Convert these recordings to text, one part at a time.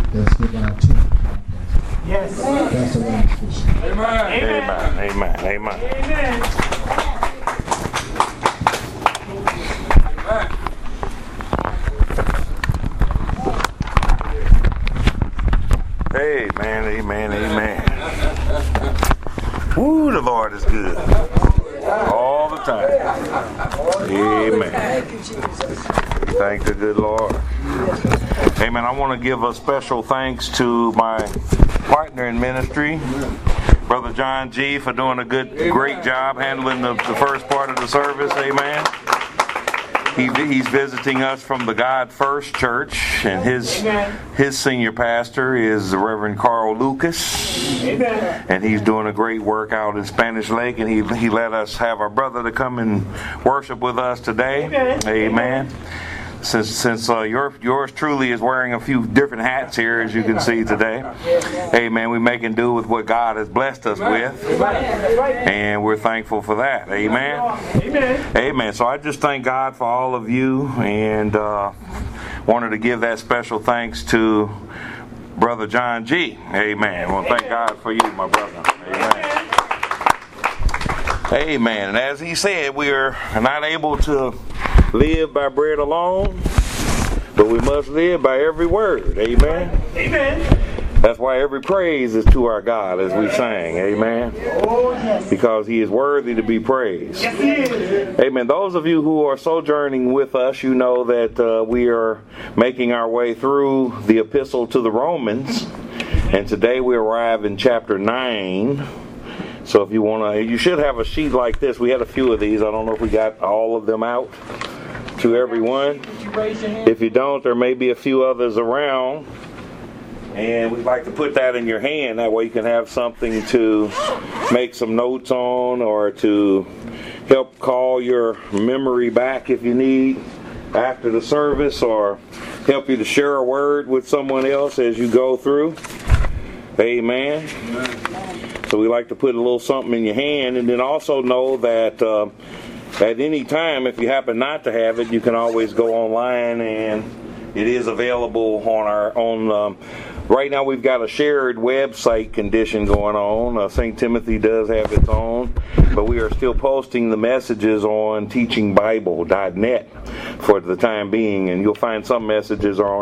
Let's give our attention. Yes. That's the way it's fishing. Amen. Amen. Amen. Amen. Amen. Amen. Amen. Amen. Woo, the Lord is good. All the time. Amen. Thank you, Jesus. Thank the good Lord. Amen. I want to give a special thanks to my partner in ministry, Brother John G., for doing a great job handling the first part of the service. Amen. He's visiting us from the God First Church, and his senior pastor is the Reverend Carl Lucas. Amen. And he's doing a great work out in Spanish Lake, and he let us have our brother to come and worship with us today. Amen. Amen. Since yours truly is wearing a few different hats here, as you can see today. Amen. We're making do with what God has blessed us with. And we're thankful for that. Amen. Amen. Amen. So I just thank God for all of you, and wanted to give that special thanks to Brother John G. Amen. Well, thank God for you, my brother. Amen. Amen. And as he said, we are not able to live by bread alone, but we must live by every word. Amen. Amen. That's why every praise is to our God, as we sang. Amen. Because He is worthy to be praised. Yes, He is. Amen. Those of you who are sojourning with us, you know that we are making our way through the epistle to the Romans. And today we arrive in chapter 9. So if you want to, you should have a sheet like this. We had a few of these. I don't know if we got all of them out to everyone. If you don't, there may be a few others around. And we'd like to put that in your hand. That way you can have something to make some notes on, or to help call your memory back if you need after the service, or help you to share a word with someone else as you go through. Amen. So we like to put a little something in your hand, and then also know that at any time, if you happen not to have it, you can always go online, and it is available on our right now we've got a shared website condition going on. St. Timothy does have its own, but we are still posting the messages on teachingbible.net for the time being, and you'll find some messages are on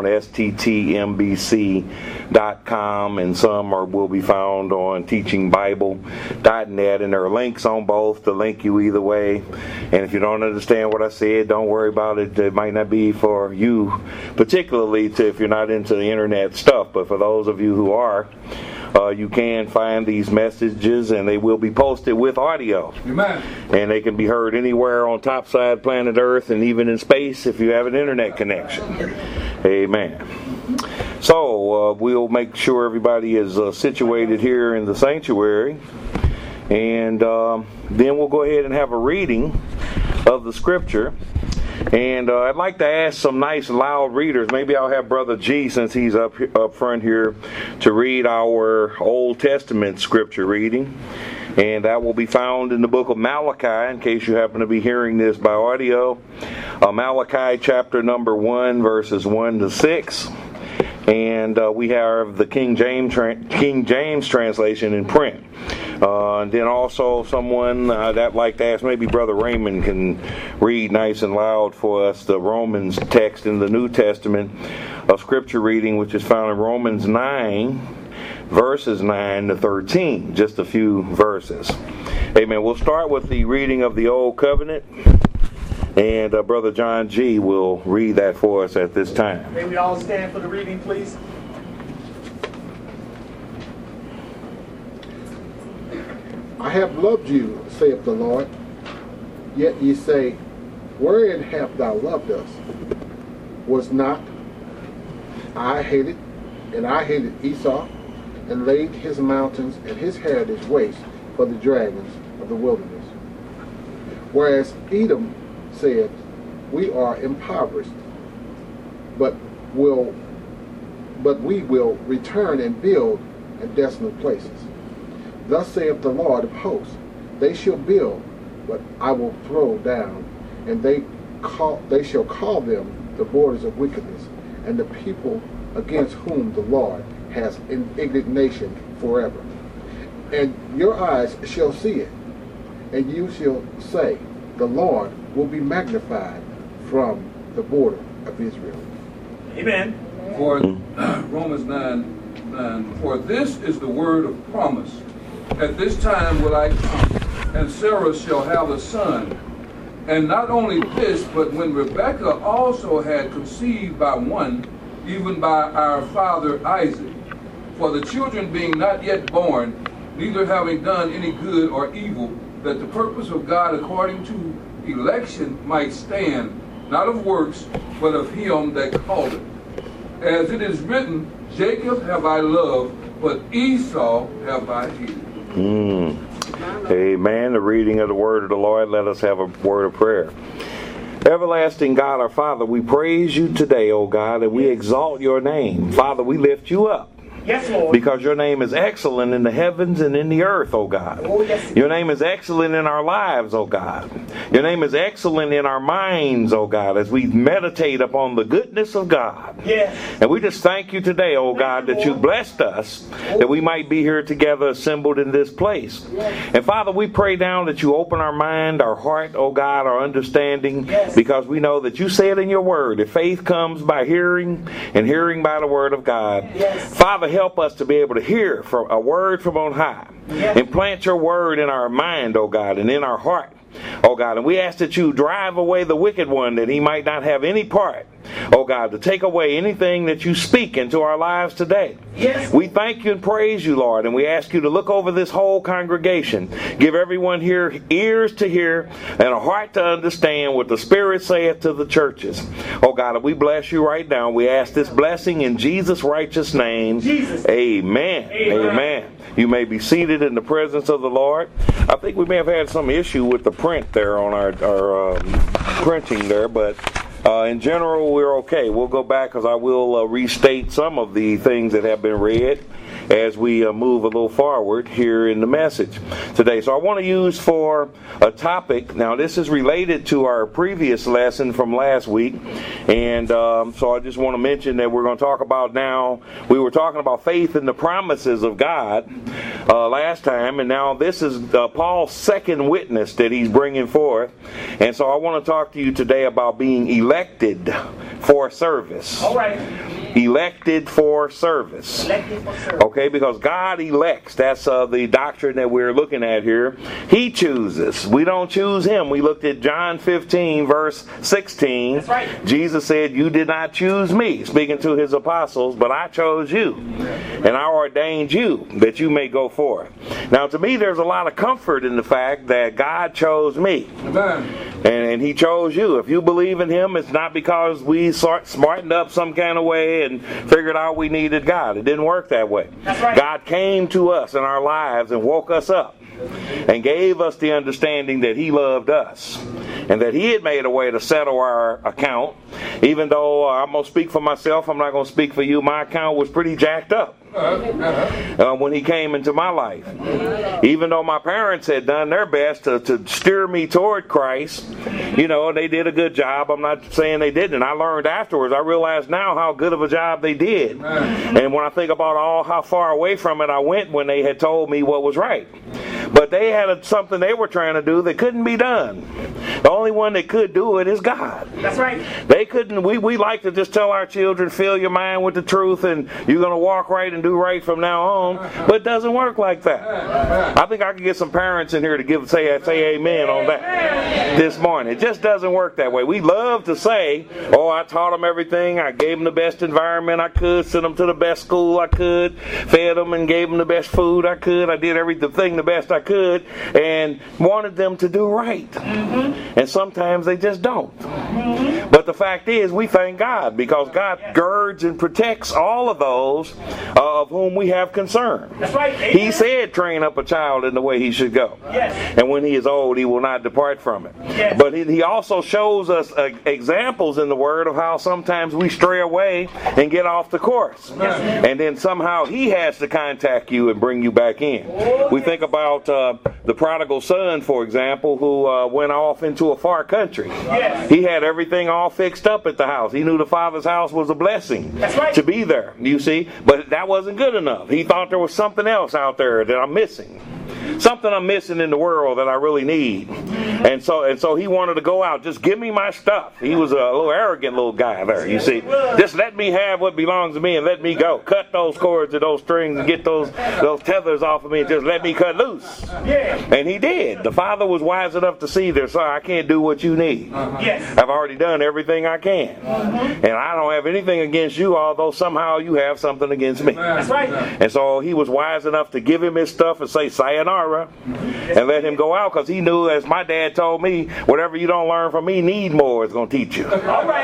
sttmbc.com, and some will be found on teachingbible.net, and there are links on both to link you either way. And if you don't understand what I said, don't worry about it. It might not be for you, particularly if you're not into the internet stuff, but for those of you who are, you can find these messages, and they will be posted with audio. Amen. And they can be heard anywhere on topside planet Earth, and even in space if you have an internet connection. Amen. So we'll make sure everybody is situated here in the sanctuary, and then we'll go ahead and have a reading of the scripture. And I'd like to ask some nice loud readers. Maybe I'll have Brother G, since he's up front here, to read our Old Testament scripture reading. And that will be found in the book of Malachi, in case you happen to be hearing this by audio. Malachi chapter number 1, verses 1 to 6. And we have the King James translation in print. And then also someone that like to ask, maybe Brother Raymond can read nice and loud for us the Romans text in the New Testament of scripture reading, which is found in Romans 9, verses 9 to 13. Just a few verses. Amen. We'll start with the reading of the Old Covenant, and Brother John G. will read that for us at this time. May we all stand for the reading, please. I have loved you, saith the Lord. Yet ye say, wherein hast thou loved us? Was not I hated Esau, and laid his mountains and his heritage waste for the dragons of the wilderness? Whereas Edom said, we are impoverished, but we will return and build in desolate places. Thus saith the Lord of hosts, they shall build, but I will throw down, and they shall call them the borders of wickedness, and the people against whom the Lord has indignation forever. And your eyes shall see it, and you shall say, the Lord will be magnified from the border of Israel. Amen. For Romans 9, for this is the word of promise. At this time will I come, and Sarah shall have a son. And not only this, but when Rebekah also had conceived by one, even by our father Isaac, for the children being not yet born, neither having done any good or evil, that the purpose of God according to election might stand, not of works, but of him that called it. As it is written, Jacob have I loved, but Esau have I hated. Amen. The reading of the word of the Lord. Let us have a word of prayer. Everlasting God, our Father, we praise you today, O God, and we exalt your name. Father, we lift you up. Yes, Lord. Because your name is excellent in the heavens and in the earth, O God. Oh, yes. Your name is excellent in our lives, O God. Your name is excellent in our minds, O God, as we meditate upon the goodness of God. Yes. And we just thank you today, O God, that you blessed us, that we might be here together assembled in this place. And Father, we pray now that you open our mind, our heart, O God, our understanding, because we know that you said in your word that faith comes by hearing, and hearing by the word of God. Father, help us to be able to hear from a word from on high. Implant your word in our mind, O God, and in our heart, O God. And we ask that you drive away the wicked one, that he might not have any part, O God, to take away anything that you speak into our lives today. We thank you and praise you, Lord, and we ask you to look over this whole congregation. Give everyone here ears to hear and a heart to understand what the Spirit saith to the churches. Oh God, and we bless you right now. We ask this blessing in Jesus' righteous name. Amen. Amen. You may be seated in the presence of the Lord. I think we may have had some issue with the print there on our printing there, but in general, we're okay. We'll go back because I will restate some of the things that have been read as we move a little forward here in the message today. So I want to use for a topic, now this is related to our previous lesson from last week, and so I just want to mention that we're going to talk about now, we were talking about faith in the promises of God last time, and now this is Paul's second witness that he's bringing forth, and so I want to talk to you today about being elected for service. All right. Elected for service. Elected for service. Okay, because God elects. That's the doctrine that we're looking at here. He chooses. We don't choose him. We looked at John 15, verse 16. That's right. Jesus said, you did not choose me, speaking to his apostles, but I chose you. And I ordained you that you may go forth. Now, to me, there's a lot of comfort in the fact that God chose me. Amen. And he chose you. If you believe in him, it's not because we smartened up some kind of way and figured out we needed God. It didn't work that way. That's right. God came to us in our lives and woke us up and gave us the understanding that he loved us and that he had made a way to settle our account. Even though I'm going to speak for myself, I'm not going to speak for you. My account was pretty jacked up when he came into my life. Even though my parents had done their best to steer me toward Christ, you know, they did a good job. I'm not saying they didn't. I learned afterwards. I realize now how good of a job they did. And when I think about how far away from it I went when they had told me what was right. But they had something they were trying to do that couldn't be done. The only one that could do it is God. That's right. They couldn't. We like to just tell our children, fill your mind with the truth and you're going to walk right and do right from now on. But it doesn't work like that. I think I could get some parents in here to say amen on that this morning. It just doesn't work that way. We love to say, oh, I taught them everything. I gave them the best environment I could, sent them to the best school I could, fed them and gave them the best food I could. I did everything the best I could and wanted them to do right. And sometimes they just don't. But the fact is, we thank God because God girds and protects all of those of whom we have concern. That's right. He said, train up a child in the way he should go. Yes. And when he is old, he will not depart from it. Yes. But he also shows us examples in the Word of how sometimes we stray away and get off the course. Yes. And then somehow he has to contact you and bring you back in. We think about the prodigal son, for example, who went off into a far country. Yes. He had everything all fixed up at the house. He knew the Father's house was a blessing right. to be there, you see. But that wasn't good enough. He thought there was something else out there that I'm missing. Something I'm missing in the world that I really need. And so he wanted to go out. Just give me my stuff. He was a little arrogant little guy there, you see. Just let me have what belongs to me and let me go. Cut those cords and those strings and get those tethers off of me and just let me cut loose. And he did. The Father was wise enough to see this. Sorry, I can't do what you need. I've already done everything I can. And I don't have anything against you, although somehow you have something against me. That's right. And so he was wise enough to give him his stuff and say sayonara and let him go out, because he knew, as my dad told me, whatever you don't learn from me, need more is going to teach you. All right.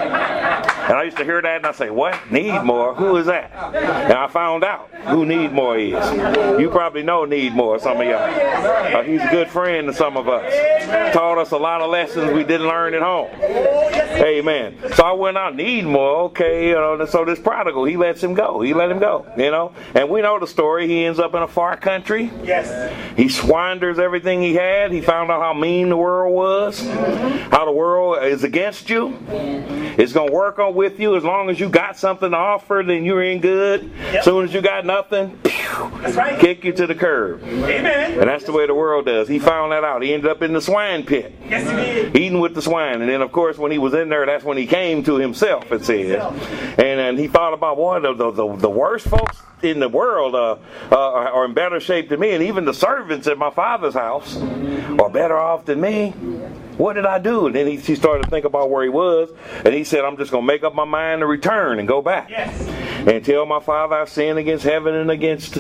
And I used to hear that and I say, what? Need more? Who is that? And I found out who Need More is. You probably know Need More, some of y'all. He's a good friend to some of us. Taught us a lot of lessons we didn't learn at home. Amen. So I went out, Need More, okay, you know. So this prodigal, he lets him go. He let him go, you know. And we know the story. He ends up in a far country. Yes. He squanders everything he had. He found out how mean the world was, how the world is against you. It's going to work on with you. As long as you got something to offer, then you're in good. As soon as you got nothing, That's right. kick you to the curb. Amen. And that's the way the world does. He found that out. He ended up in the swine pit, Yes, he did. eating with the swine. And then, of course, when he was in there, that's when he came to himself, it says. And he thought about, boy, the worst folks in the world are in better shape than me. And even the servants at my father's house are better off than me. What did I do? And then he started to think about where he was. And he said, I'm just going to make up my mind to return and go back. Yes. And tell my father I've sinned against heaven and against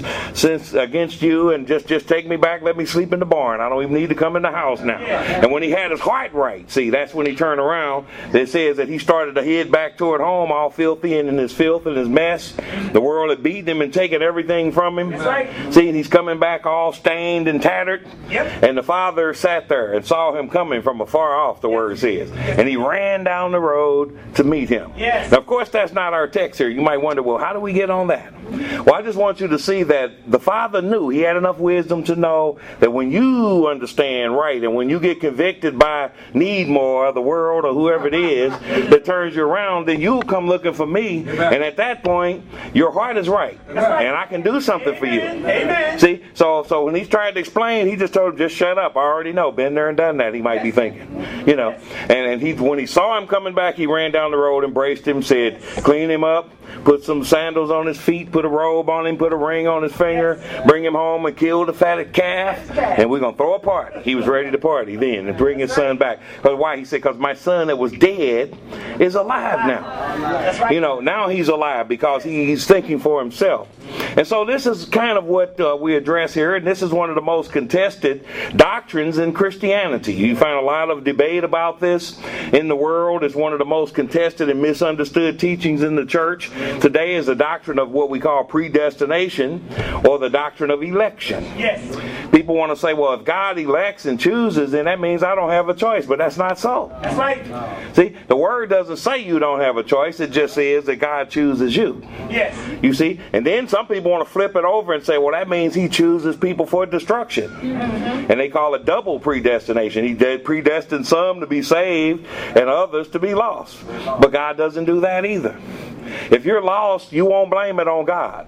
you, and just take me back, let me sleep in the barn. I don't even need to come in the house now. And when he had his heart right, see, that's when he turned around. It says that he started to head back toward home, all filthy and in his filth and his mess. The world had beaten him and taken everything from him. That's right. See, and he's coming back all stained and tattered. Yep. And the father sat there and saw him coming from afar off, the word says. And he ran down the road to meet him. Yes. Now, of course, that's not our text here. You might wonder, well, how do we get on that? Well, I just want you to see that the Father knew. He had enough wisdom to know that when you understand right and when you get convicted by Need More or the world or whoever it is that turns you around, then you'll come looking for me. And at that point, your heart is right. And I can do something for you. Amen. See? So when he's trying to explain, he just told him, just shut up. I already know. Been there and done that, he might be thinking. You know. And when he saw him coming back, he ran down the road, embraced him, said, clean him up, put some sandals on his feet, put a robe on him, put a ring on his finger, bring him home and kill the fatted calf, and we're going to throw a party. He was ready to party then and bring his son back. Because why? He said, because my son that was dead is alive now. You know, now he's alive because he's thinking for himself. And so this is kind of what we address here, and this is one of the most contested doctrines in Christianity. You find a lot of debate about this in the world. It's one of the most contested and misunderstood teachings in the church today is the doctrine of what we call predestination, or the doctrine of election. Yes. People want to say, well, if God elects and chooses, then that means I don't have a choice. But that's not so. That's right. See, the word doesn't say you don't have a choice. It just says that God chooses you. Yes. You see? And then some people want to flip it over and say, well, that means he chooses people for destruction. And they call it double predestination. He predestined some to be saved and others to be lost. But God doesn't do that either. If you're lost, you won't blame it on God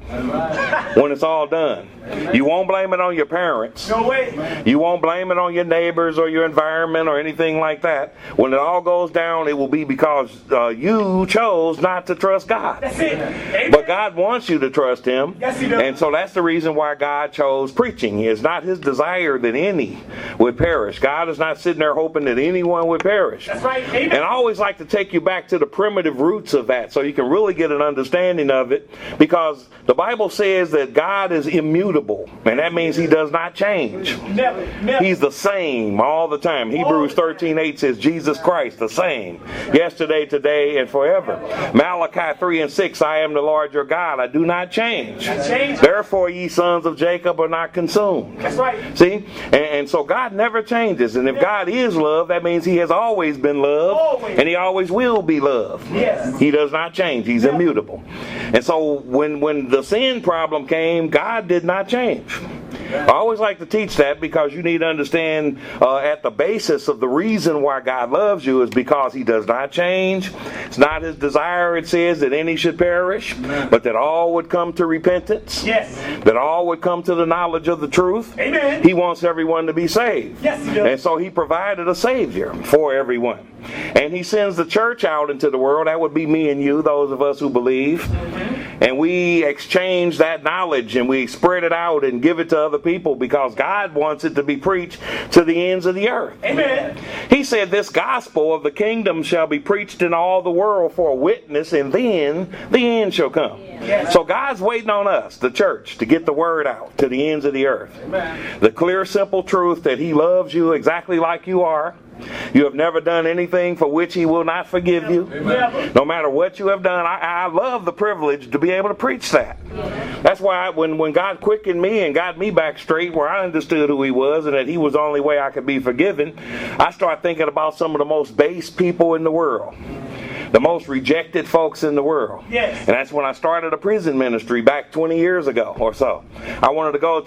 when it's all done. You won't blame it on your parents. No way. You won't blame it on your neighbors or your environment or anything like that. When it all goes down, it will be because you chose not to trust God. That's it. Amen. But God wants you to trust Him. Yes, He does. And so that's the reason why God chose preaching. It's not His desire that any would perish. God is not sitting there hoping that anyone would perish. That's right. Amen. And I always like to take you back to the primitive roots of that so you can really get an understanding of it, because the Bible says that God is immutable, and that means He does not change. Never. Never. He's the same all the time. Hebrews 13:8 says Jesus Christ the same yesterday, today, and forever. Malachi 3:6, I am the Lord your God, I do not change. Therefore ye sons of Jacob are not consumed. That's right. See? And so God never changes. And if God is love, that means He has always been love. Always. And He always will be love. Yes. He does not change. He's immutable. And so when the sin problem came, God did not change. I always like to teach that because you need to understand at the basis of the reason why God loves you is because He does not change. It's not His desire, it says, that any should perish, but that all would come to repentance. Yes. That all would come to the knowledge of the truth. Amen. He wants everyone to be saved. Yes, He does. And so He provided a Savior for everyone. And He sends the church out into the world. That would be me and you, those of us who believe. And we exchange that knowledge and we spread it out and give it to other people because God wants it to be preached to the ends of the earth. Amen. He said this gospel of the kingdom shall be preached in all the world for a witness, and then the end shall come. Yes. So God's waiting on us, the church, to get the word out to the ends of the earth. Amen. The clear, simple truth that He loves you exactly like you are. You have never done anything for which He will not forgive you. Never. No matter what you have done. I love the privilege to be able to preach that. That's why when God quickened me and got me back straight where I understood who He was and that He was the only way I could be forgiven, I started thinking about some of the most base people in the world. The most rejected folks in the world. Yes. And that's when I started a prison ministry back 20 years ago or so. I wanted to go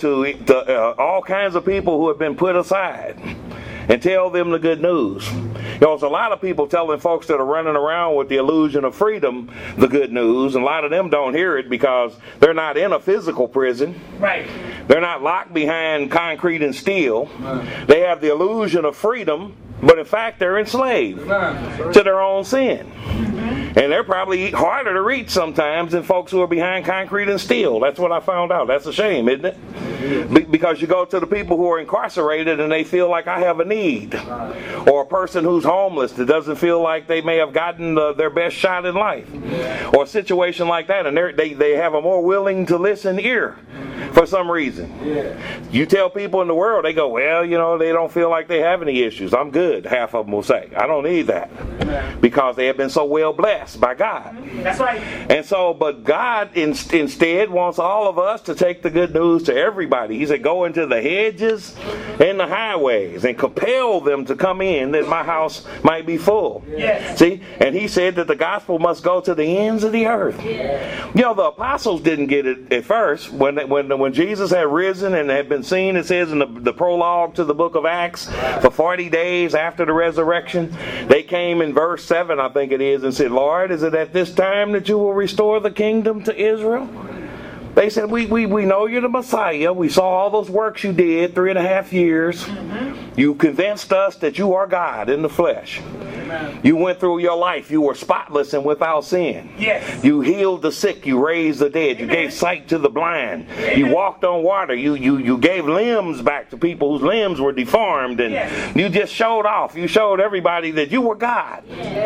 to all kinds of people who have been put aside and tell them the good news. You know, there's a lot of people telling folks that are running around with the illusion of freedom the good news, and a lot of them don't hear it because they're not in a physical prison. Right. They're not locked behind concrete and steel. They have the illusion of freedom, but in fact they're enslaved to their own sin. And they're probably harder to reach sometimes than folks who are behind concrete and steel. That's what I found out. That's a shame, isn't it? Because you go to the people who are incarcerated and they feel like I have a need. Or a person who's homeless that doesn't feel like they may have gotten their best shot in life. Or a situation like that, and they have a more willing to listen ear for some reason. You tell people in the world, they go, well, you know, they don't feel like they have any issues. I'm good, half of them will say. I don't need that. Because they have been so well blessed by God. That's right. And so, but God instead wants all of us to take the good news to everybody. He said, go into the hedges and the highways and compel them to come in that my house might be full. Yes. See? And He said that the gospel must go to the ends of the earth. You know, the apostles didn't get it at first. When Jesus had risen and had been seen, it says in the prologue to the book of Acts, for 40 days after the resurrection, they came in verse 7, I think it is, and said, Lord, is it at this time that you will restore the kingdom to Israel? They said, we know you're the Messiah. We saw all those works you did, 3.5 years. You convinced us that you are God in the flesh. You went through your life. You were spotless and without sin. Yes. You healed the sick. You raised the dead. You gave sight to the blind. You walked on water. You gave limbs back to people whose limbs were deformed. And you just showed off. You showed everybody that you were God.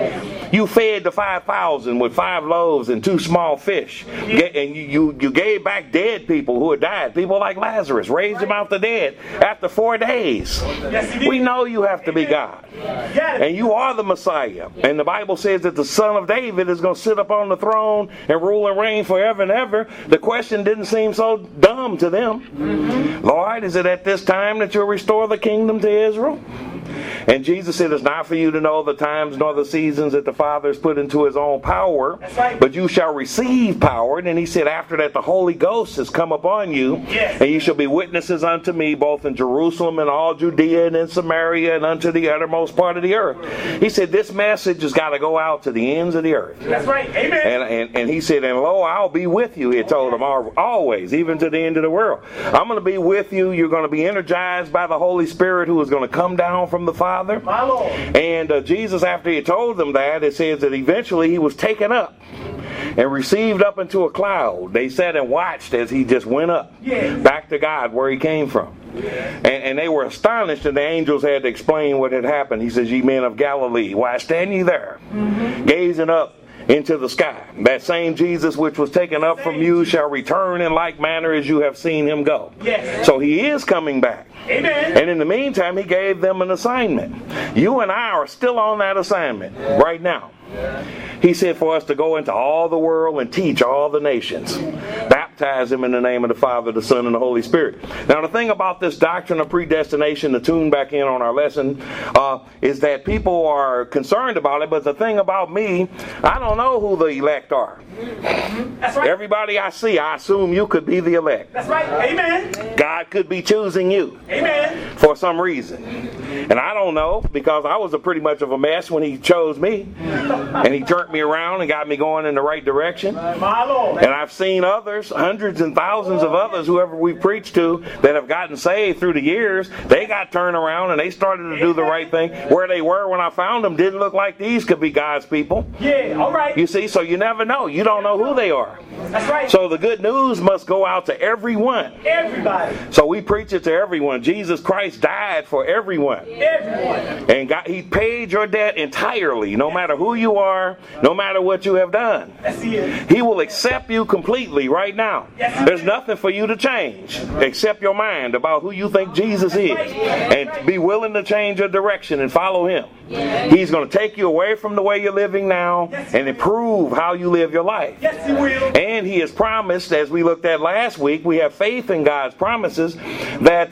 You fed the 5,000 with 5 loaves and 2 small fish. And you gave back dead people who had died. People like Lazarus. Raised him out the dead after 4 days. We know you have to be God. And you are the Messiah. And the Bible says that the Son of David is going to sit up on the throne and rule and reign forever and ever. The question didn't seem so dumb to them. Lord, is it at this time that you'll restore the kingdom to Israel? And Jesus said, it's not for you to know the times nor the seasons that the Father has put into His own power, but you shall receive power. And then He said, after that, the Holy Ghost has come upon you, and you shall be witnesses unto me, both in Jerusalem and all Judea and in Samaria and unto the uttermost part of the earth. He said, this message has got to go out to the ends of the earth. That's right. Amen. And He said, and lo, I'll be with you, He told them always, even to the end of the world. I'm going to be with you. You're going to be energized by the Holy Spirit who is going to come down from the Father. My Lord. And Jesus, after He told them that, it says that eventually He was taken up and received up into a cloud. They sat and watched as He just went up back to God where He came from. And they were astonished, and the angels had to explain what had happened. He says, ye men of Galilee, why stand ye there, gazing up into the sky? That same Jesus which was taken up from you shall return in like manner as you have seen Him go. So He is coming back. Amen. And in the meantime, He gave them an assignment. You and I are still on that assignment right now. He said for us to go into all the world and teach all the nations, baptize them in the name of the Father, the Son, and the Holy Spirit. Now, the thing about this doctrine of predestination, to tune back in on our lesson, is that people are concerned about it, but the thing about me, I don't know who the elect are. That's right. Everybody I see, I assume you could be the elect. That's right. Amen. God could be choosing you. Amen. For some reason. And I don't know, because I was pretty much of a mess when he chose me. And he turned me around and got me going in the right direction. My Lord. And I've seen others, hundreds and thousands of others, whoever we preached to, that have gotten saved through the years. They got turned around and they started to do the right thing. Where they were when I found them didn't look like these could be God's people. Yeah, all right. You see, so you never know. You don't know who they are. That's right. So the good news must go out to everyone. Everybody. So we preach it to everyone. Jesus Christ died for everyone. Everyone. And He paid your debt entirely, no matter who you are, no matter what you have done. That's it. He will accept you completely right now. Yes, There's nothing for you to change except your mind about who you think Jesus is. And be willing to change your direction and follow Him. He's going to take you away from the way you're living now and improve how you live your life. Yes, He will. And He has promised, as we looked at last week, we have faith in God's promises, that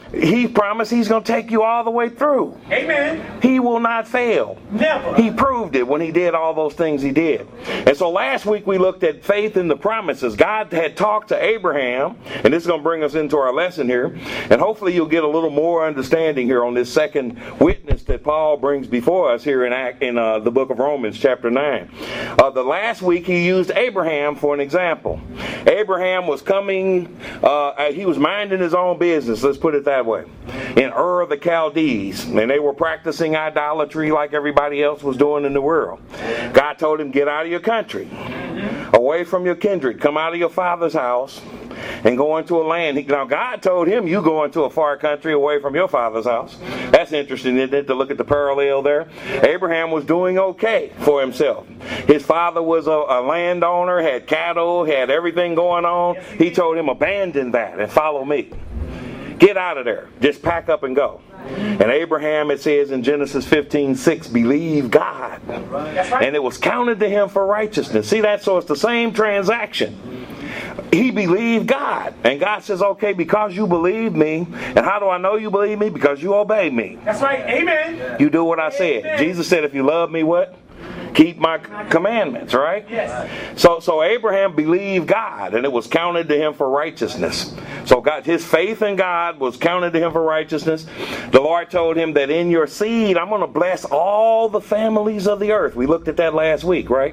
He promised He's going to take you all the way through. Amen. He will not fail. Never. He proved it when He did all those things He did. And so last week we looked at faith in the promises. God had talked to Abraham, and this is going to bring us into our lesson here, and hopefully you'll get a little more understanding here on this second witness that Paul brings before us here in the book of Romans chapter 9. The last week he used Abraham for an example. Abraham was coming, he was minding his own business, let's put it that way, in Ur of the Chaldees, and they were practicing idolatry like everybody else was doing in the world. God told him, get out of your country, away from your kindred, come out of your father's house, and go into a land. Now God told him, you go into a far country away from your father's house. That's interesting, isn't it, to look at the parallel there? Abraham was doing okay for himself. His father was a landowner, had cattle, had everything going on. He told him, abandon that and follow me. Get out of there. Just pack up and go. And Abraham, it says in Genesis 15:6, believed God. And it was counted to him for righteousness. See that? So it's the same transaction. He believed God. And God says, okay, because you believe me, and how do I know you believe me? Because you obey me. That's right. Amen. You do what I said. Amen. Jesus said, if you love me, what? Keep my commandments, right? Yes. So Abraham believed God, and it was counted to him for righteousness. So his faith in God was counted to him for righteousness. The Lord told him that in your seed, I'm going to bless all the families of the earth. We looked at that last week, right?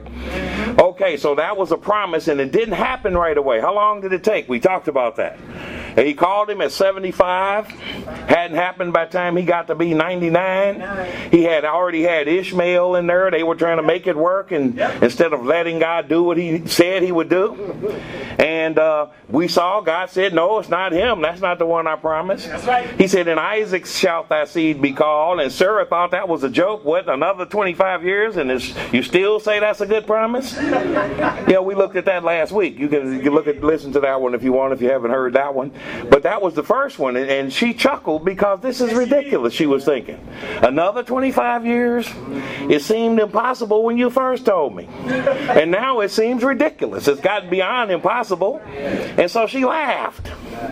Okay, so that was a promise, and it didn't happen right away. How long did it take? We talked about that. And he called him at 75. Hadn't happened by the time he got to be 99. He had already had Ishmael in there. They were trying to make it work, and instead of letting God do what He said He would do. And we saw God said, no, it's not him. That's not the one I promised. That's right. He said, in Isaac shalt thy seed be called. And Sarah thought that was a joke. What, another 25 years? And you still say that's a good promise? Yeah, we looked at that last week. You can listen to that one if you want, if you haven't heard that one. But that was the first one. And she chuckled because this is ridiculous, she was thinking. Another 25 years? It seemed impossible when you first told me. And now it seems ridiculous. It's gotten beyond impossible. And so she laughed.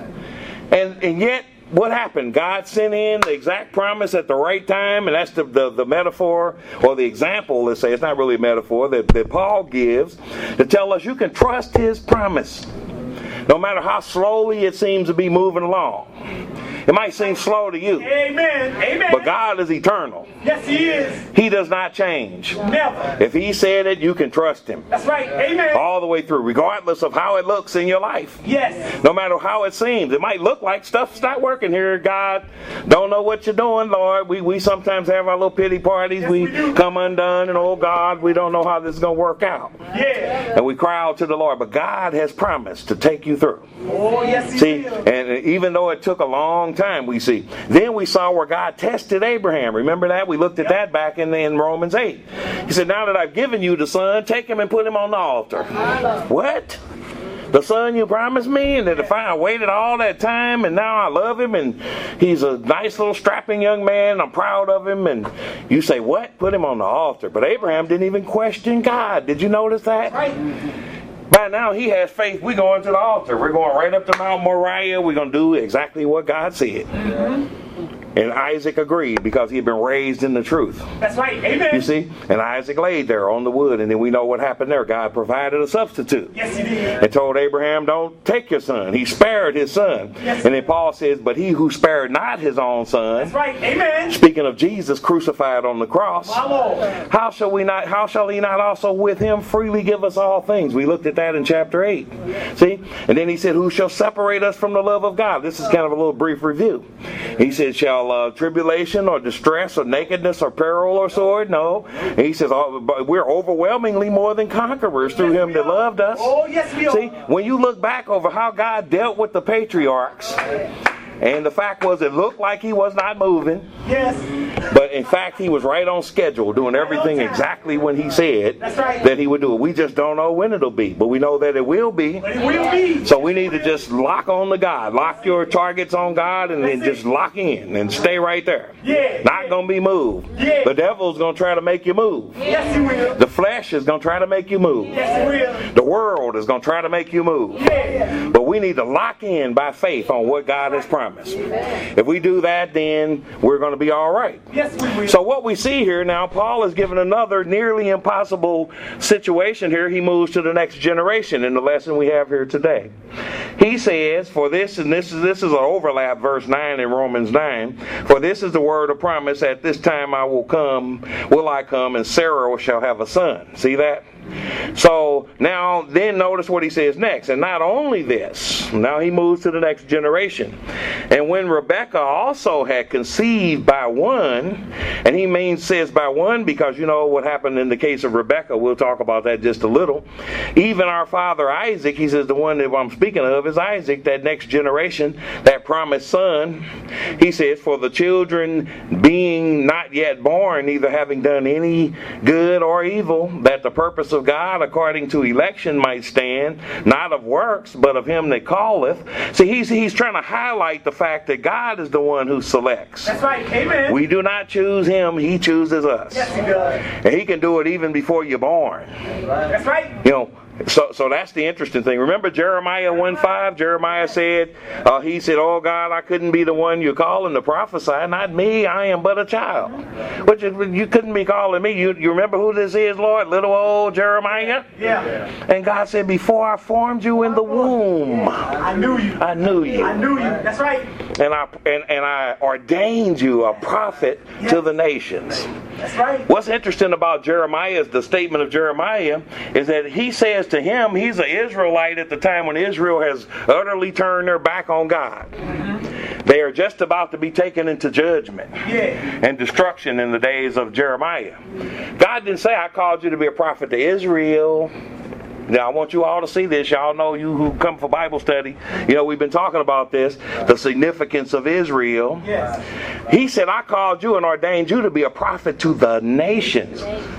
And yet, what happened? God sent in the exact promise at the right time, and that's the metaphor, or the example, let's say, it's not really a metaphor, that Paul gives to tell us you can trust His promise, no matter how slowly it seems to be moving along. It might seem slow to you. Amen. Amen. But God is eternal. Yes, He is. He does not change. Never. If He said it, you can trust Him. That's right. Amen. All the way through, regardless of how it looks in your life. Yes. No matter how it seems. It might look like stuff's not working here. God, don't know what you're doing, Lord. We sometimes have our little pity parties. Yes, we do. Come undone, and oh God, we don't know how this is going to work out. Yeah. And we cry out to the Lord. But God has promised to take you through. Oh, yes, He See, will. and even though it took a long time, we see. Then we saw where God tested Abraham. Remember that? We looked at that back in Romans 8. He said, now that I've given you the son, take him and put him on the altar. What? The son you promised me? And that if I waited all that time and now I love him and he's a nice little strapping young man, I'm proud of him, and you say, what? Put him on the altar. But Abraham didn't even question God. Did you notice that? Right. By now he has faith. We're going to the altar. We're going right up to Mount Moriah. We're going to do exactly what God said. And Isaac agreed because he had been raised in the truth. That's right. Amen. You see? And Isaac laid there on the wood, and then we know what happened there. God provided a substitute. Yes, he did. And told Abraham, don't take your son. He spared his son. Yes. And then Paul says, but he who spared not his own son, That's right. Amen. speaking of Jesus crucified on the cross, My Lord. how shall he not also with him freely give us all things? We looked at that in chapter 8. See? And then he said, who shall separate us from the love of God? This is kind of a little brief review. He said, shall tribulation or distress or nakedness or peril or sword? No. And he says, but we're overwhelmingly more than conquerors through him that loved us. Oh, yes, we are. See, when you look back over how God dealt with the patriarchs, and the fact was, it looked like he was not moving. Yes. But in fact, he was right on schedule, doing everything exactly when he said that he would do it. We just don't know when it'll be, but we know that it will be. But it will be. So we need to just lock on to God. Lock your targets on God and then just lock in and stay right there. Yeah. Not going to be moved. Yeah. The devil's going to try to make you move. Yes, he will. The flesh is going to try to make you move. Yes, he will. The world is going to try to make you move. Yeah. But we need to lock in by faith on what God has promised. If we do that, then we're going to be all right. Yes, we will. So what we see here now, Paul is given another nearly impossible situation here. He moves to the next generation in the lesson we have here today. He says, for this, and this is an overlap, verse 9 in Romans 9, for this is the word of promise, at this time will I come, and Sarah shall have a son. See that? So now then notice what he says next. And not only this, now he moves to the next generation. And when Rebekah also had conceived by one, and he says by one because you know what happened in the case of Rebekah, we'll talk about that just a little. Even our father Isaac, he says the one that I'm speaking of is Isaac, that next generation, that promised son. He says, for the children being not yet born, neither having done any good or evil, that the purpose of God according to election might stand, not of works, but of him that calleth. See, he's trying to highlight the fact that God is the one who selects. That's right. Amen. We do not choose him, he chooses us. Yes, he does. And he can do it even before you're born. That's right. You know, so that's the interesting thing. Remember Jeremiah 1:5? Jeremiah said, he said, oh God, I couldn't be the one you're calling to prophesy. Not me, I am but a child. But you couldn't be calling me. You remember who this is, Lord? Little old Jeremiah? Yeah. And God said, before I formed you in the womb, I knew you. I knew you. I knew you. That's right. And I ordained you a prophet to the nations. That's right. What's interesting about Jeremiah, the statement of Jeremiah, is that he says to him, he's an Israelite at the time when Israel has utterly turned their back on God. They are just about to be taken into judgment and destruction in the days of Jeremiah. God didn't say, I called you to be a prophet to Israel. Now, I want you all to see this. Y'all know, you who come for Bible study, you know, we've been talking about this, the significance of Israel. Yes. He said, I called you and ordained you to be a prophet to the nations.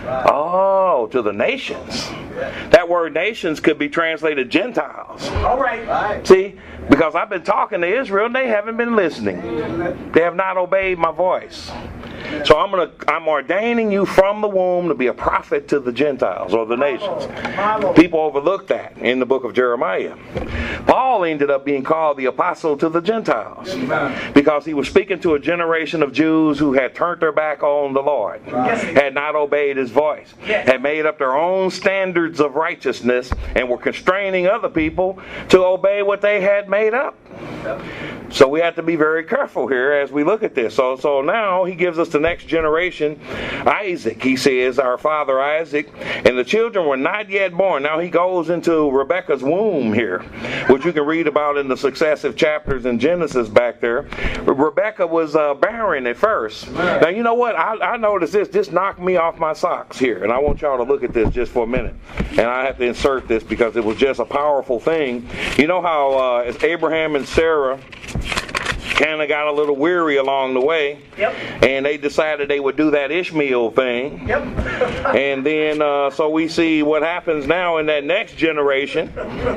Oh, to the nations. That word nations could be translated Gentiles. All right. See, because I've been talking to Israel and they haven't been listening. They have not obeyed my voice. So I'm ordaining you from the womb to be a prophet to the Gentiles or the nations. People overlook that in the book of Jeremiah. Paul ended up being called the apostle to the Gentiles because he was speaking to a generation of Jews who had turned their back on the Lord, had not obeyed his voice, had made up their own standards of righteousness, and were constraining other people to obey what they had made up. So we have to be very careful here as we look at this. So now he gives us the next generation, Isaac. He says, our father Isaac, and the children were not yet born. Now he goes into Rebekah's womb here, which you can read about in the successive chapters in Genesis back there. Rebekah was barren at first. Now you know what? I noticed this. This knocked me off my socks here, and I want y'all to look at this just for a minute. And I have to insert this because it was just a powerful thing. You know how Abraham and Sarah kind of got a little weary along the way, and they decided they would do that Ishmael thing. And then so we see what happens now in that next generation.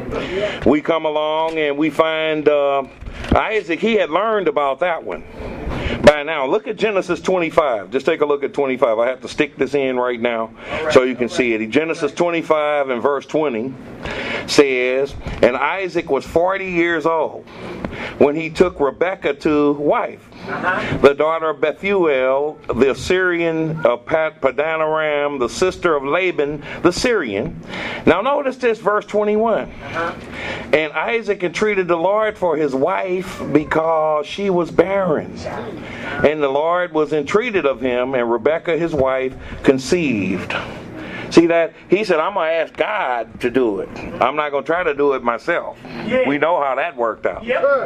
We come along and we find Isaac. He had learned about that one by now. Look at Genesis 25. Just take a look at 25. I have to stick this in right now so you can see it. Genesis 25 and verse 20 says, and Isaac was 40 years old when he took Rebekah to wife, the daughter of Bethuel, the Syrian of Padanaram, the sister of Laban, the Syrian. Now notice this, verse 21. And Isaac entreated the Lord for his wife because she was barren. And the Lord was entreated of him, and Rebekah his wife conceived. See that? He said, I'm going to ask God to do it. I'm not going to try to do it myself. Yeah. We know how that worked out.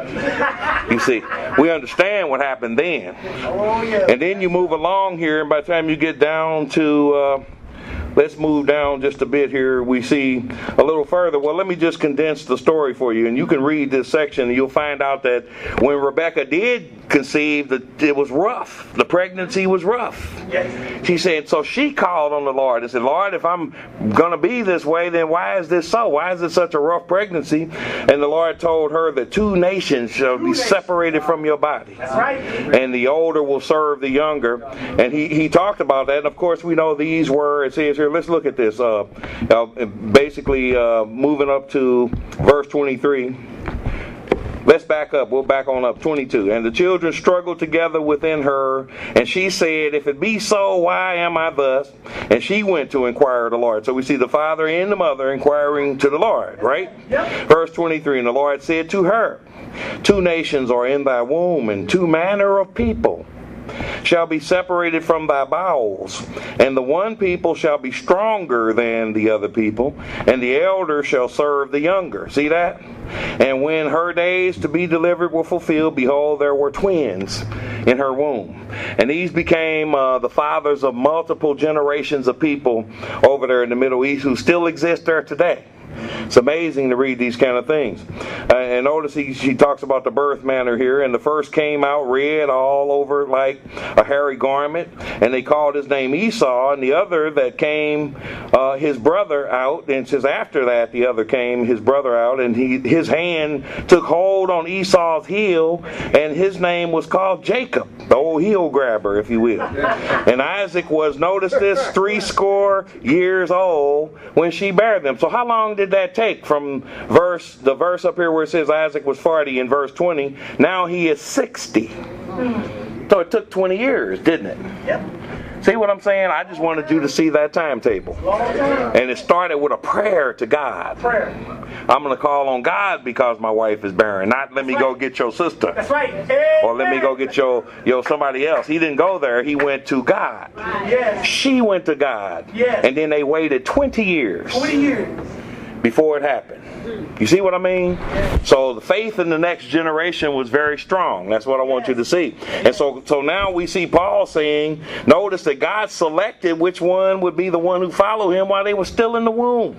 Yep. You see, we understand what happened then. Oh, yeah. And then you move along here, and by the time you get down to, let's move down just a bit here, we see a little further. Well, let me just condense the story for you, and you can read this section, and you'll find out that when Rebekah did conceive, that it was rough. The pregnancy was rough. Yes. She said, so she called on the Lord and said, Lord, if I'm going to be this way, then why is this so? Why is it such a rough pregnancy? And the Lord told her that 2 nations shall be separated from your body. That's right. And the older will serve the younger. And he talked about that. And of course, we know these were, it says here, let's look at this. Basically, moving up to verse 23. Let's back up. We'll back on up 22. And the children struggled together within her, and she said, if it be so, why am I thus? And she went to inquire of the Lord. So we see the father and the mother inquiring to the Lord, right? Yep. Verse 23, and the Lord said to her, 2 nations are in thy womb, and 2 manner of people shall be separated from thy bowels, and the one people shall be stronger than the other people, and the elder shall serve the younger. See that? And when her days to be delivered were fulfilled, behold, there were twins in her womb. And these became the fathers of multiple generations of people over there in the Middle East who still exist there today. It's amazing to read these kind of things. And notice she talks about the birth manner here. And the first came out red all over like a hairy garment. And they called his name Esau. And the other that came his brother out. And it says after that the other came his brother out. And his hand took hold on Esau's heel. And his name was called Jacob. The old heel grabber, if you will. And Isaac was, notice this, 80 years old when she bare them. So how long did that take from the verse up here where it says Isaac was 40 in verse 20? Now he is 60. So it took 20 years, didn't it? Yep. See what I'm saying? I just wanted you to see that timetable. And it started with a prayer to God. Prayer. I'm going to call on God because my wife is barren. Not let me go get your sister. That's right. Or let me go get your somebody else. He didn't go there. He went to God. Yes. She went to God. Yes. And then they waited 20 years. 20 years. Before it happened. You see what I mean? So the faith in the next generation was very strong. That's what I want you to see. And so now we see Paul saying, notice that God selected which one would be the one who followed him while they were still in the womb.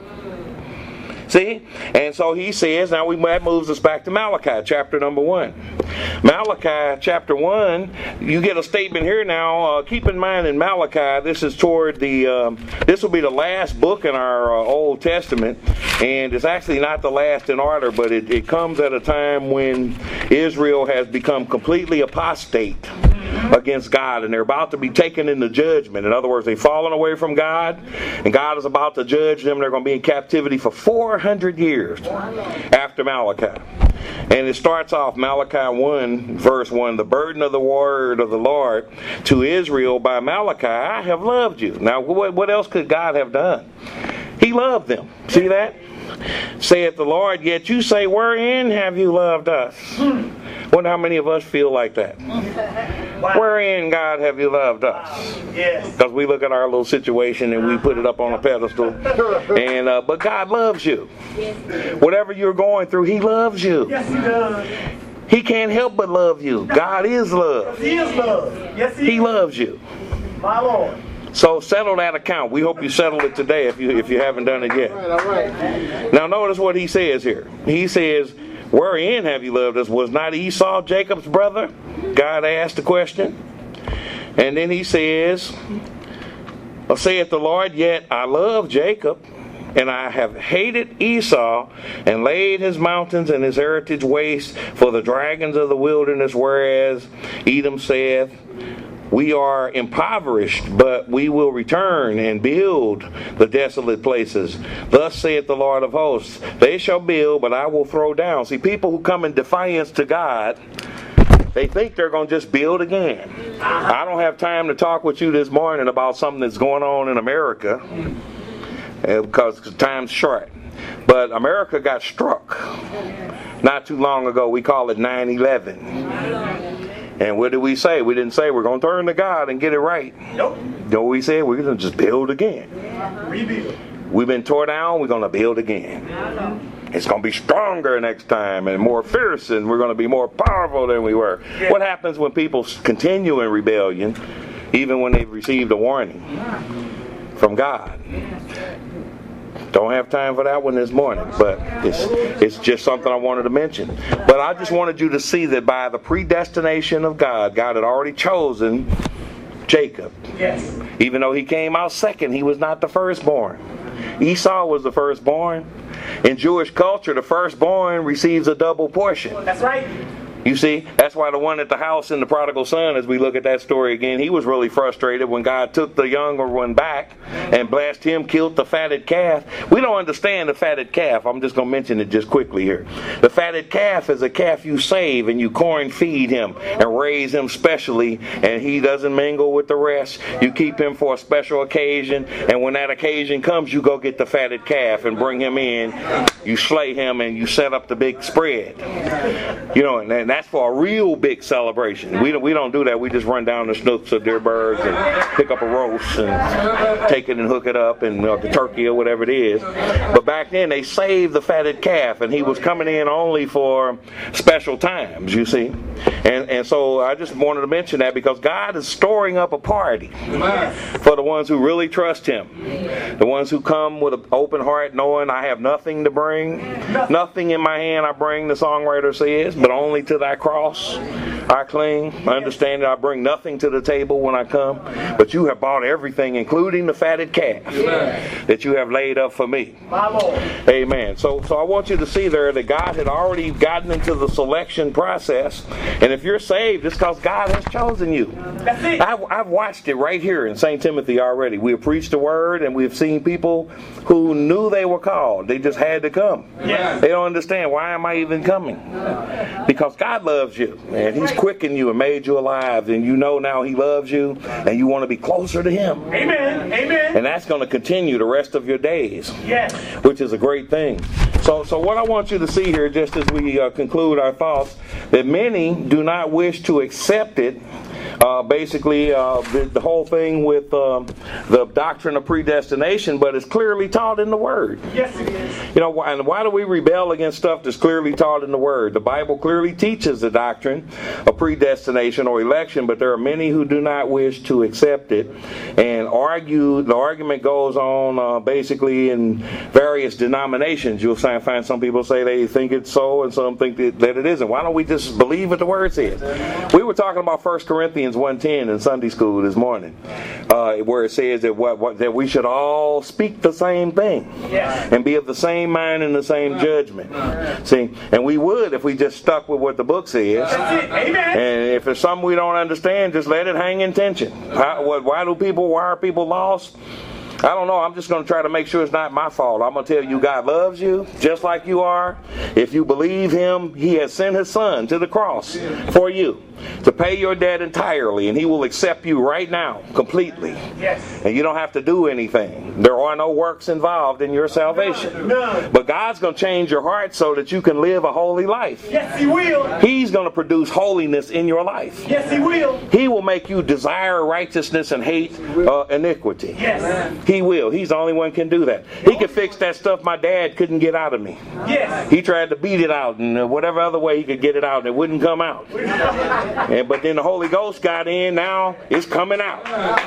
See? And so he says, now that moves us back to Malachi, chapter number 1. Malachi, chapter 1, you get a statement here now. Keep in mind in Malachi, this is toward this will be the last book in our Old Testament. And it's actually not the last in order, but it comes at a time when Israel has become completely apostate against God, and they're about to be taken into judgment. In other words, they've fallen away from God, and God is about to judge them. They're going to be in captivity for 400 years after Malachi. And it starts off, Malachi 1, verse 1, the burden of the word of the Lord to Israel by Malachi, I have loved you. Now, what else could God have done? He loved them. See that? Saith the Lord, yet you say, wherein have you loved us? Wonder how many of us feel like that. Wow. Wherein, God, have you loved us? Yes. Because we look at our little situation and we put it up on a pedestal. And but God loves you. Whatever you're going through, He loves you. Yes, He does. He can't help but love you. God is love. He is love. Yes, He loves you. My Lord. So settle that account. We hope you settle it today if you haven't done it yet. All right. Now notice what he says here. He says, wherein have you loved us? Was not Esau Jacob's brother? God asked the question. And then he says, saith the Lord, yet I love Jacob, and I have hated Esau, and laid his mountains and his heritage waste for the dragons of the wilderness, whereas Edom saith, We are impoverished, but we will return and build the desolate places. Thus saith the Lord of hosts, they shall build, but I will throw down. See, people who come in defiance to God, they think they're going to just build again. I don't have time to talk with you this morning about something that's going on in America because time's short. But America got struck not too long ago. We call it 9/11. And what did we say? We didn't say we're going to turn to God and get it right. Nope. No, we said we're going to just build again. Rebuild. We've been torn down, we're going to build again. It's going to be stronger next time and more fierce, and we're going to be more powerful than we were. Yeah. What happens when people continue in rebellion, even when they've received a warning from God? Don't have time for that one this morning, but it's just something I wanted to mention. But I just wanted you to see that by the predestination of God, God had already chosen Jacob. Yes. Even though he came out second, he was not the firstborn. Esau was the firstborn. In Jewish culture, the firstborn receives a double portion. That's right. You see, that's why the one at the house in the prodigal son, as we look at that story again, he was really frustrated when God took the younger one back and blessed him, killed the fatted calf. We don't understand the fatted calf. I'm just going to mention it just quickly here. The fatted calf is a calf you save and you corn feed him and raise him specially, and he doesn't mingle with the rest. You keep him for a special occasion, and when that occasion comes, you go get the fatted calf and bring him in. You slay him and you set up the big spread. You know, and that's for a real big celebration. We don't do that. We just run down the snooks of Deerbergs and pick up a roast and take it and hook it up and the turkey or whatever it is. But back then they saved the fatted calf, and he was coming in only for special times, you see. And so I just wanted to mention that because God is storing up a party for the ones who really trust him. The ones who come with an open heart knowing I have nothing to bring. Nothing in my hand I bring, the songwriter says, but only to thy cross I cling. I understand that I bring nothing to the table when I come, but you have bought everything, including the fatted calf that you have laid up for me. My Lord. Amen. So I want you to see there that God had already gotten into the selection process, and if you're saved, it's because God has chosen you. That's it. I've watched it right here in St. Timothy already. We have preached the word, and we've seen people who knew they were called. They just had to come. Yes. They don't understand, why am I even coming? Because God loves you, and he's quickened you and made you alive, and you know now he loves you, and you want to be closer to him. Amen. Amen. And that's going to continue the rest of your days, Yes. which is a great thing. So what I want you to see here, just as we conclude our thoughts, that many do not wish to accept it. Basically, the whole thing with the doctrine of predestination, but it's clearly taught in the Word. Yes, it is. You know, why do we rebel against stuff that's clearly taught in the Word? The Bible clearly teaches the doctrine of predestination or election, but there are many who do not wish to accept it and argue. The argument goes on basically in various denominations. You'll find some people say they think it's so, and some think that it isn't. Why don't we just believe what the Word says? We were talking about 1 Corinthians 1:10 in Sunday school this morning, where it says that that we should all speak the same thing, Yes. and be of the same mind and the same judgment. See, and we would if we just stuck with what the book says. That's it. Amen. And if there's something we don't understand, just let it hang in tension. Why are people lost? I don't know. I'm just going to try to make sure it's not my fault. I'm going to tell you God loves you just like you are. If you believe him, he has sent his son to the cross for you to pay your debt entirely, and he will accept you right now completely. Yes. And you don't have to do anything. There are no works involved in your salvation. None. But God's going to change your heart so that you can live a holy life. Yes, he will. He's going to produce holiness in your life. Yes, he will. He will make you desire righteousness and hate iniquity. Yes. He will. He's the only one who can do that. He can fix that stuff my dad couldn't get out of me. Yes. He tried to beat it out, and whatever other way he could get it out, and it wouldn't come out. But then the Holy Ghost got in. Now it's coming out.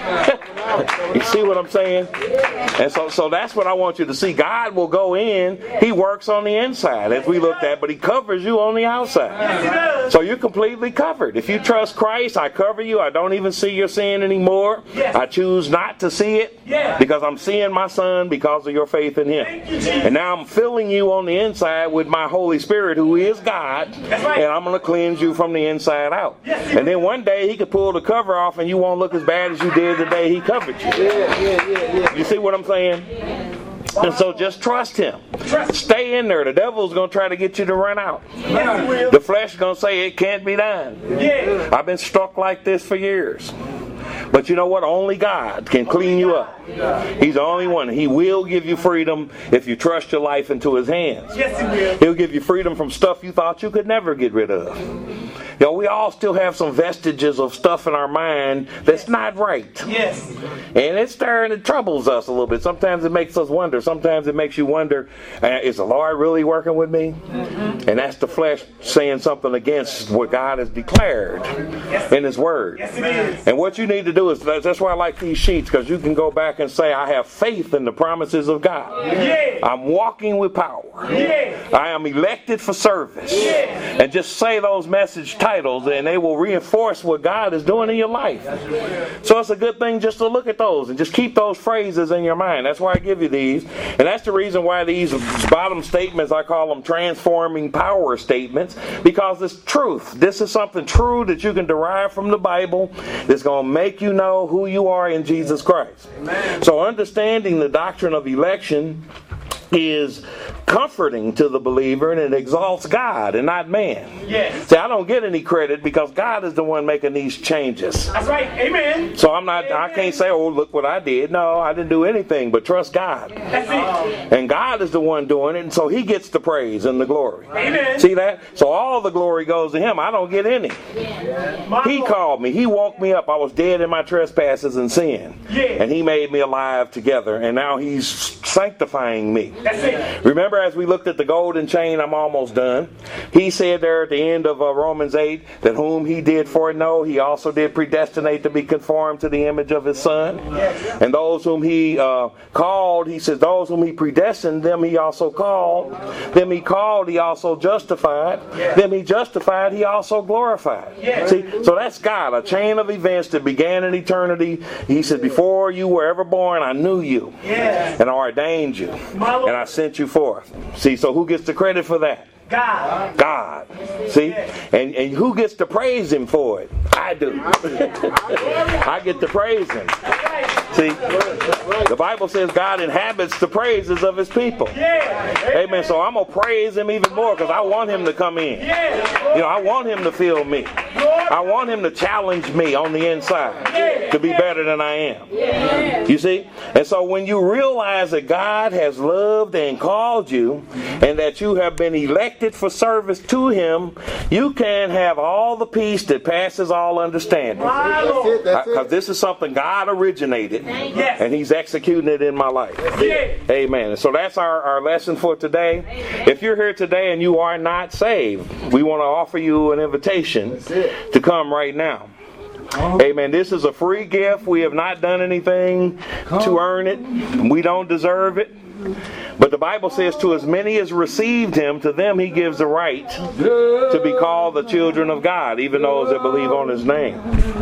You see what I'm saying? And so that's what I want you to see. God will go in. He works on the inside, as we looked at, but he covers you on the outside. Yes, he does. So you're completely covered. If you trust Christ, I cover you. I don't even see your sin anymore. Yes. I choose not to see it because I'm seeing my Son because of your faith in Him. And now I'm filling you on the inside with my Holy Spirit, who is God, right. and I'm going to cleanse you from the inside out. Yes, and then one day He could pull the cover off and you won't look as bad as you did the day He covered you. You see what I'm saying? And so just trust Him. Stay in there. The devil's going to try to get you to run out. Yes, The flesh is going to say it can't be done. yeah. I've been stuck like this for years. But you know what? Only God can clean you up. He's the only one. He will give you freedom if you trust your life into His hands. Yes, He will. He'll give you freedom from stuff you thought you could never get rid of. You know, we all still have some vestiges of stuff in our mind that's not right. Yes. And it's there and it troubles us a little bit. Sometimes it makes us wonder. Sometimes it makes you wonder, is the Lord really working with me? And that's the flesh saying something against what God has declared in His Word. Yes, it is. And what you need to do is, that's why I like these sheets, because you can go back and say, I have faith in the promises of God. Yeah. I'm walking with power. Yeah. I am elected for service. Yeah. And just say those message titles and they will reinforce what God is doing in your life. So it's a good thing just to look at those and just keep those phrases in your mind. That's why I give you these. And that's the reason why these bottom statements, I call them transforming power statements, because it's truth. This is something true that you can derive from the Bible that's going to make you know who you are in Jesus Christ. Amen. So understanding the doctrine of election is comforting to the believer, and it exalts God and not man. Yes. See, I don't get any credit because God is the one making these changes. That's right. Amen. So I can't say, oh, look what I did. No, I didn't do anything but trust God. That's it. And God is the one doing it, and so He gets the praise and the glory. Amen. See that? So all the glory goes to Him. I don't get any. He called me. He woke me up. I was dead in my trespasses and sin. Yeah. And He made me alive together, and now He's sanctifying me. That's it. Remember, as we looked at the golden chain, I'm almost done. He said there at the end of Romans 8 that whom He did foreknow, He also did predestinate to be conformed to the image of His Son. Yes. And those whom He called, He says, those whom He predestined, them He also called. Them He called, He also justified. Yes. Them He justified, He also glorified. Yes. See, so that's God, a chain of events that began in eternity. He said, before you were ever born, I knew you. Yes. And I ordained you. My And I sent you forth. See, so who gets the credit for that? God. God. See? And who gets to praise Him for it? I do. I get to praise Him. See? The Bible says God inhabits the praises of His people. Yeah. Amen. So I'm going to praise Him even more because I want Him to come in. Yeah. You know, I want Him to feel me. I want Him to challenge me on the inside to be better than I am. You see? And so when you realize that God has loved and called you and that you have been elected for service to Him, you can have all the peace that passes all understanding. Because this is something God originated and He's executing it in my life. Amen. And so that's our lesson for today. If you're here today and you are not saved, we want to offer you an invitation to come right now. Amen. This is a free gift. We have not done anything to earn it. We don't deserve it. But the Bible says, to as many as received Him, to them He gives the right to be called the children of God, even those that believe on His name.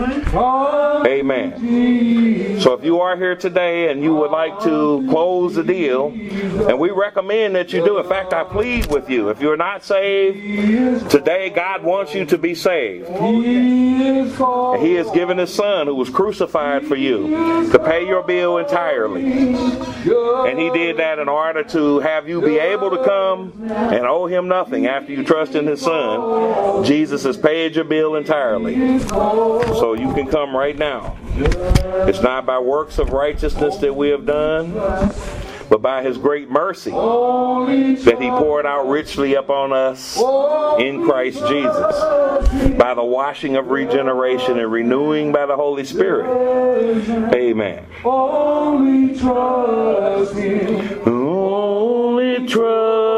Amen. So if you are here today and you would like to close the deal, and we recommend that you do. In fact, I plead with you. If you're not saved, today God wants you to be saved. And He has given His Son, who was crucified for you, to pay your bill entirely. And He did that in order to have you be able to come and owe Him nothing after you trust in His Son. Jesus has paid your bill entirely. So you can come right now. It's not by works of righteousness that we have done, but by His great mercy that He poured out richly upon us in Christ Jesus, by the washing of regeneration and renewing by the Holy Spirit. Amen. Only trust Him. Only trust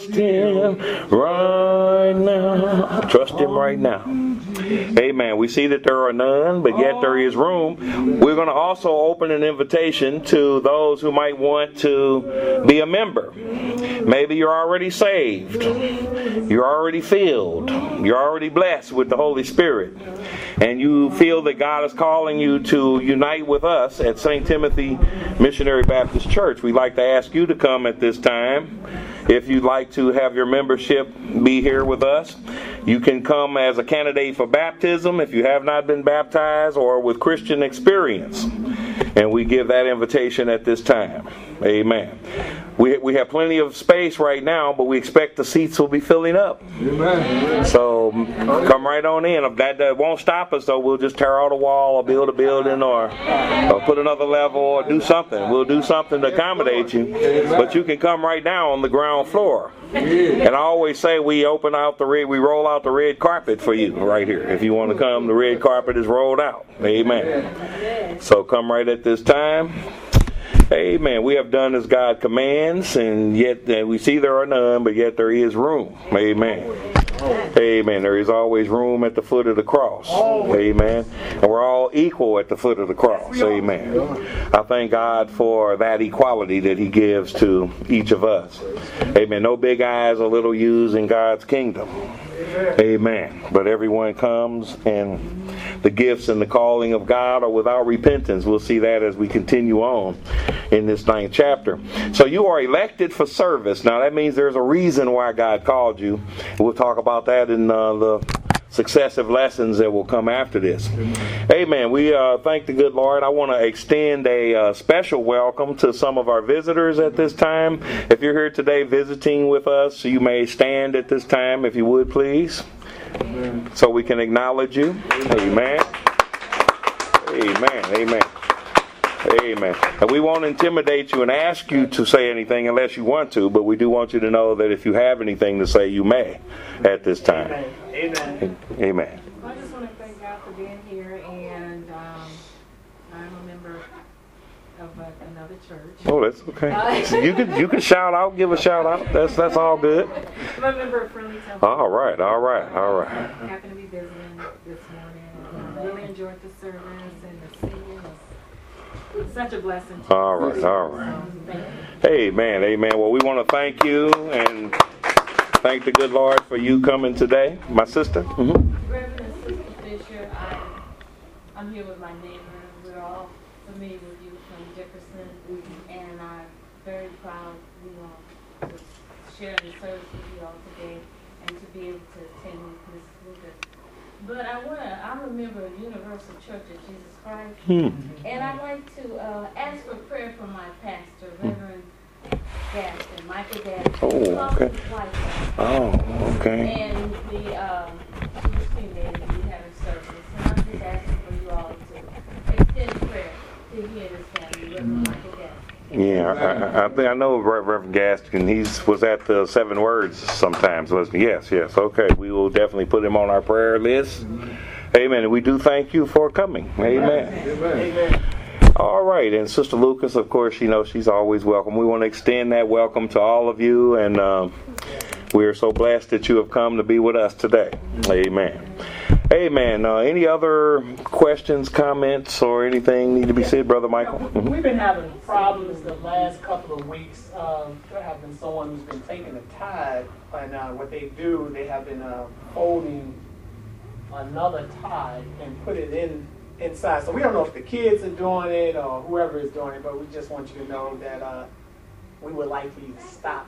trust Him right now. Trust Him right now. Amen. We see that there are none, but yet there is room. We're going to also open an invitation to those who might want to be a member. Maybe you're already saved. You're already filled. You're already blessed with the Holy Spirit. And you feel that God is calling you to unite with us at St. Timothy Missionary Baptist Church. We'd like to ask you to come at this time. If you'd like to have your membership be here with us, you can come as a candidate for baptism if you have not been baptized, or with Christian experience. And we give that invitation at this time. Amen. We have plenty of space right now, but we expect the seats will be filling up. Amen. So come right on in. If that won't stop us, though, we'll just tear out a wall or build a building or put another level or do something. We'll do something to accommodate you. But you can come right now on the ground floor. And I always say we roll out the red carpet for you right here. If you want to come, the red carpet is rolled out. Amen. So come right at this time. Amen. We have done as God commands, and yet we see there are none, but yet there is room. Amen. Amen. There is always room at the foot of the cross. Amen. And we're all equal at the foot of the cross. Amen. I thank God for that equality that He gives to each of us. Amen. No big eyes or little U's in God's kingdom. Amen. But everyone comes, and the gifts and the calling of God are without repentance. We'll see that as we continue on in this 9th chapter. So you are elected for service. Now that means there's a reason why God called you. We'll talk about that in the successive lessons that will come after this. Amen. We thank the good Lord. I want to extend a special welcome to some of our visitors at this time. If you're here today visiting with us, you may stand at this time, if you would, please, so we can acknowledge you. Amen. Amen. Amen. Amen. And we won't intimidate you and ask you to say anything unless you want to, but we do want you to know that if you have anything to say, you may at this time. Amen. Amen. I just want to thank God for being here, and I'm a member of another church. Oh, that's okay. So you can shout out, give a shout out. That's all good. I'm a member of Friendly Temple. All right. I happened to be visiting this morning, and I really enjoyed the service and the singing. It's such a blessing. All right. So, thank you. Amen. Well, we want to thank you and thank the good Lord for you coming today. My sister. Mm-hmm. Reverend Sister Fisher, I'm here with my neighbor. We're all familiar with you from Jefferson, and I'm very proud, to share the service with you all today and to be able to attend Ms. Lucas. But I'm a member of Universal Church of Jesus Christ, and I'd like to ask for prayer for my pastor, Reverend Gaston, Michael Gaston. Oh, okay. Oh, okay. And he was cremated, we had a service, and I'm just asking for you all to extend prayer to he and his family, Reverend Michael Gaston. Yeah, I know Reverend Gaston. He was at the 7 Words sometimes, wasn't he? Yes. Okay, we will definitely put him on our prayer list. Amen. And we do thank you for coming. Amen. All right, and Sister Lucas, of course, she's always welcome. We want to extend that welcome to all of you, and we are so blessed that you have come to be with us today. Amen. Amen. Any other questions, comments, or anything need to be said, Brother Michael? Mm-hmm. We've been having problems the last couple of weeks. There have been someone who's been taking a tithe, and what they do, they have been folding another tithe and put it inside. So we don't know if the kids are doing it or whoever is doing it, but we just want you to know that we would like for you to stop.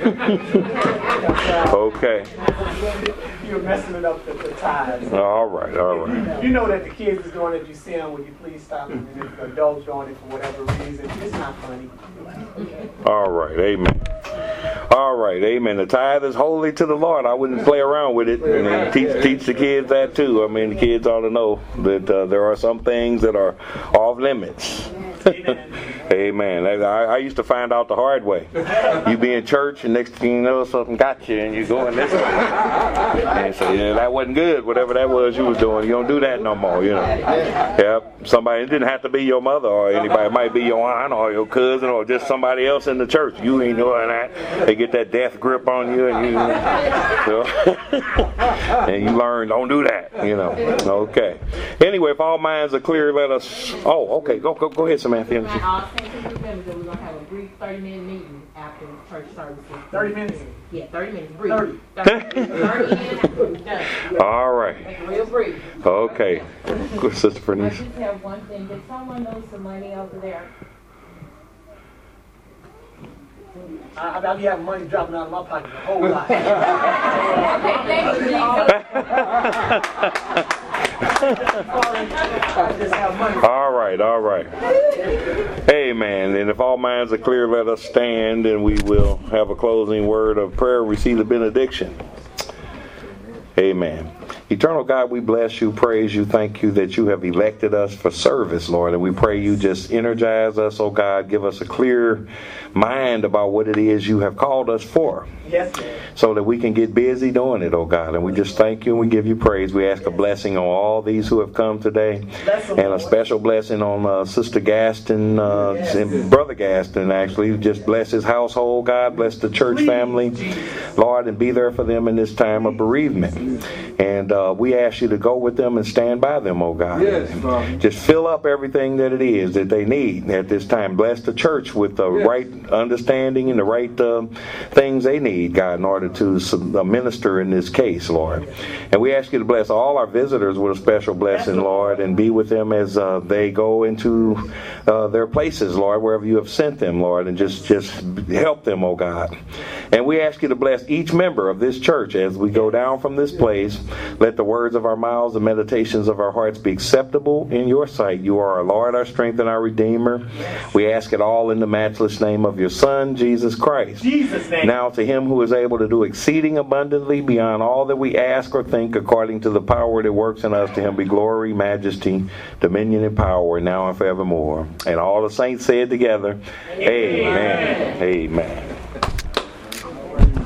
Okay. You're messing it up the tithes. All right. You know that the kids is doing it. If you see them, will you please stop? And if the adults doing it for whatever reason, it's not funny. Okay. All right. Amen. All right. Amen. The tithe is holy to the Lord. I wouldn't play around with it. And teach the kids that too. I mean, the kids ought to know that there are some things that are off limits. Amen. Amen. I used to find out the hard way. You be in church and next thing you know something got you and you're going this way. And so that wasn't good. Whatever that was you was doing, you don't do that no more. Yep. Somebody, it didn't have to be your mother or anybody. It might be your aunt or your cousin or just somebody else in the church. You ain't doing that. They get that death grip on you and and you learn don't do that. Okay. Anyway, if all minds are clear, let us. Oh, okay. Go ahead, Samantha. We're going to have a brief 30-minute meeting after church services. 30 minutes? Yeah, 30 minutes. Brief. 30 minutes. Done. All right. Make it real brief. Okay. Good, Sister I Bernice. just have one thing. Did someone know some money over there? I be having money dropping out of my pocket a whole lot. All right. Amen. And if all minds are clear, let us stand and we will have a closing word of prayer, receive the benediction. Amen. Eternal God, we bless you, praise you, thank you that you have elected us for service, Lord. And we pray you just energize us, oh God, give us a clear mind about what it is you have called us for. Yes, Lord. So that we can get busy doing it, oh God. And we just thank you and we give you praise. We ask a blessing on all these who have come today. And a special blessing on Sister Gaston and Brother Gaston, actually. Just bless his household, God. Bless the church family, Lord, and be there for them in this time of bereavement. And we ask you to go with them and stand by them, oh God. Yes, just fill up everything that it is that they need at this time. Bless the church with the right understanding and the right things they need, God, in order to minister in this case, Lord. And we ask you to bless all our visitors with a special blessing, Lord, and be with them as they go into their places, Lord, wherever you have sent them, Lord, and just help them, oh God. And we ask you to bless each member of this church as we go down from this place. Let the words of our mouths and meditations of our hearts be acceptable in your sight. You are our Lord, our strength, and our Redeemer. We ask it all in the matchless name of your Son, Jesus Christ. Jesus' name. Now to him who is able to do exceeding abundantly beyond all that we ask or think, according to the power that works in us, to him be glory, majesty, dominion, and power, now and forevermore. And all the saints said together, Amen. Amen.